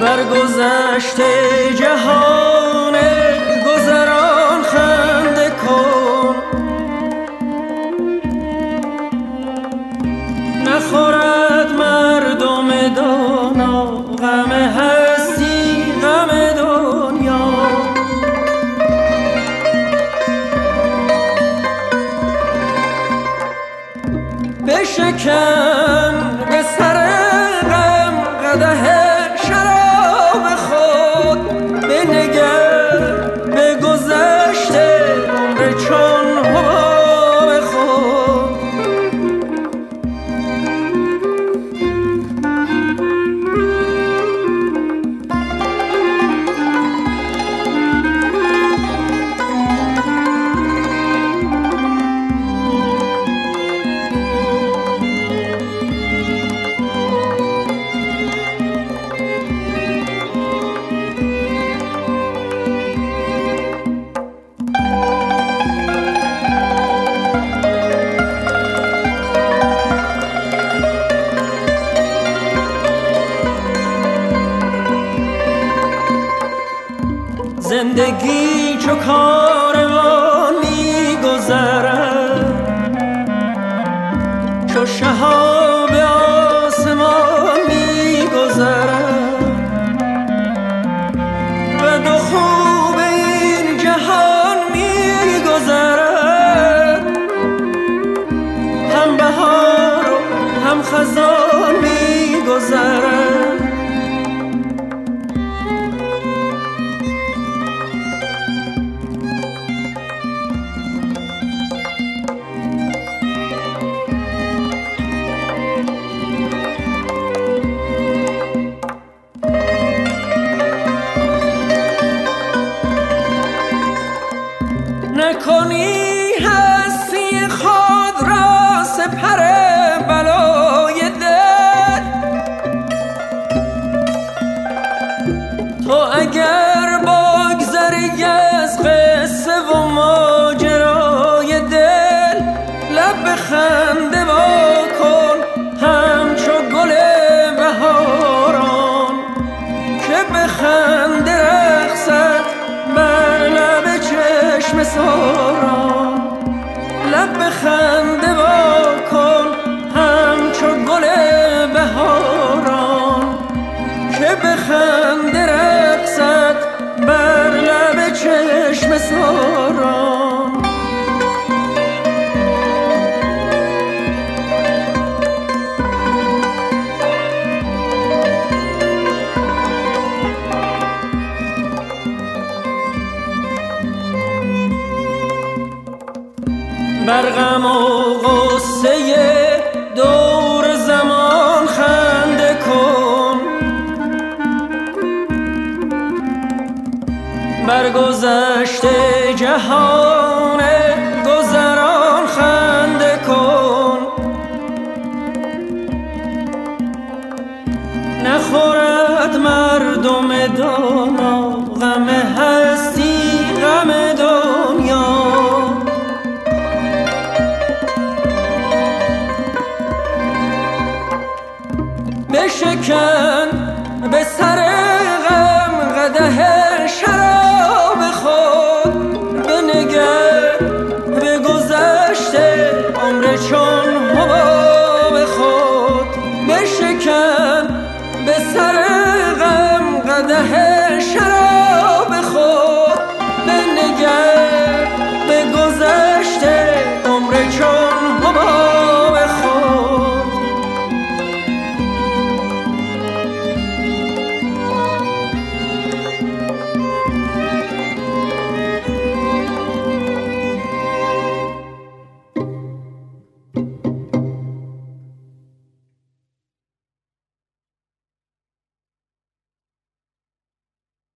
بر گذشته جهان گذران خنده کن، نخورد مردم دانا غم هستی غم دنیا. بشکن به سر غم قدح شراب خود، بنگر به گذشته عمر چون حباب خود. زندگی چو کاروان می گذرد، چو شهاب آسمان می گذرد. بد و خوب این جهان می گذرد، هم بهار و هم خزان می گذرد. نکنی هستی خود را سپر بلای دل، تو اگر بگذری از قصه و ماجرای دل، لب خنده وا کن همچو گل بهاران، که به خنده رقصد بر لب چشم ساران. لب خنده وا کن همچو گل بهاران، که به خنده رقصد بر لب چشم ساران. بر غم و غصه دور زمان خنده کن، بر گذشته جهان گذران خنده کن. نخورد مردم دانا غم هستی غم دنیا. بشکن به سر